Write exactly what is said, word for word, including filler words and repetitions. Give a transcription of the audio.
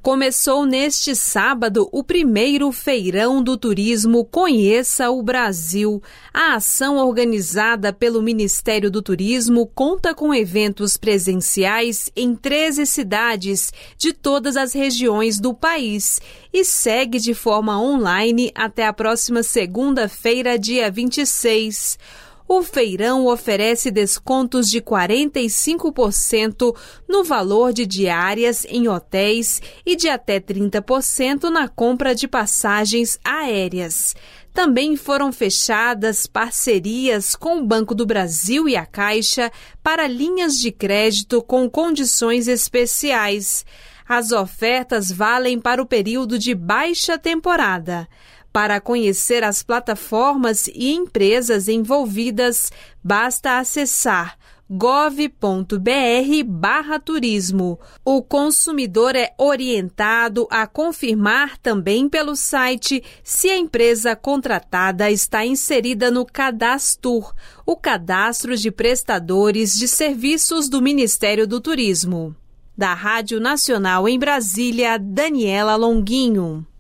Começou neste sábado o primeiro Feirão do Turismo Conheça o Brasil. A ação organizada pelo Ministério do Turismo conta com eventos presenciais em treze cidades de todas as regiões do país e segue de forma online até a próxima segunda-feira, dia vinte e seis. O feirão oferece descontos de quarenta e cinco por cento no valor de diárias em hotéis e de até trinta por cento na compra de passagens aéreas. Também foram fechadas parcerias com o Banco do Brasil e a Caixa para linhas de crédito com condições especiais. As ofertas valem para o período de baixa temporada. Para conhecer as plataformas e empresas envolvidas, basta acessar gov ponto br barra turismo. O consumidor é orientado a confirmar também pelo site se a empresa contratada está inserida no Cadastur, o cadastro de prestadores de serviços do Ministério do Turismo. Da Rádio Nacional em Brasília, Daniela Longuinho.